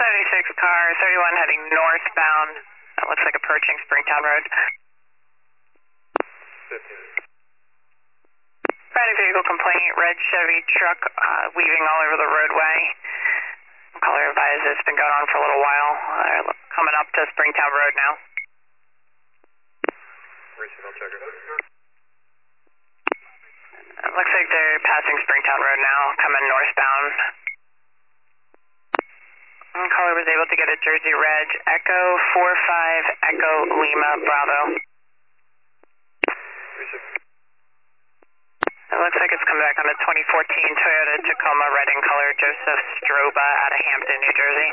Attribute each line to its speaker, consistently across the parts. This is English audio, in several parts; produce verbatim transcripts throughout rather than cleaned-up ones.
Speaker 1: seventy-six car, thirty-one heading northbound. That looks like approaching Springtown Road.
Speaker 2: fifteen.
Speaker 1: Running vehicle complaint, red Chevy truck uh, weaving all over the roadway. Caller advised it's been going on for a little while. Uh, coming up to Springtown Road now.
Speaker 2: Racing, I'll check it.
Speaker 1: It looks like they're passing Springtown Road now, coming northbound. And caller was able to get a Jersey Reg Echo four five Echo Lima Bravo.
Speaker 2: Racing.
Speaker 1: It looks like it's come back on a twenty fourteen Toyota Tacoma red in color, Joseph Stroba out of Hampton, New Jersey.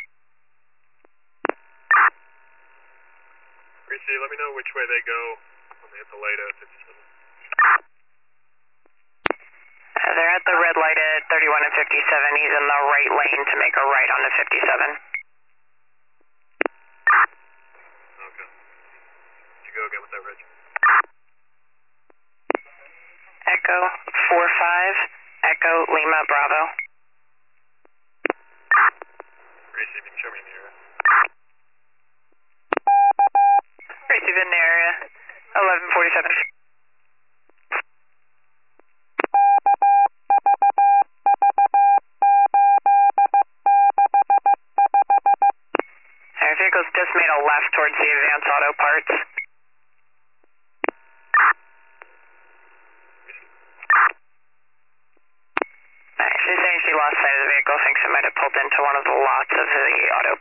Speaker 2: Greasy, let me know which way they go when they hit the light at fifty-seven.
Speaker 1: Uh, they're at the red light at thirty-one and fifty-seven. He's in the right lane to make a right on the fifty-seven.
Speaker 2: Okay. Did you go again with that, Reg?
Speaker 1: Echo four five Echo Lima Bravo.
Speaker 2: Greasy, if you can show me in the area.
Speaker 1: Received in the area, eleven forty-seven. Our vehicle's just made a left towards the Advance Auto Parts. She's saying she lost sight of the vehicle, thinks it might have pulled into one of the lots of the auto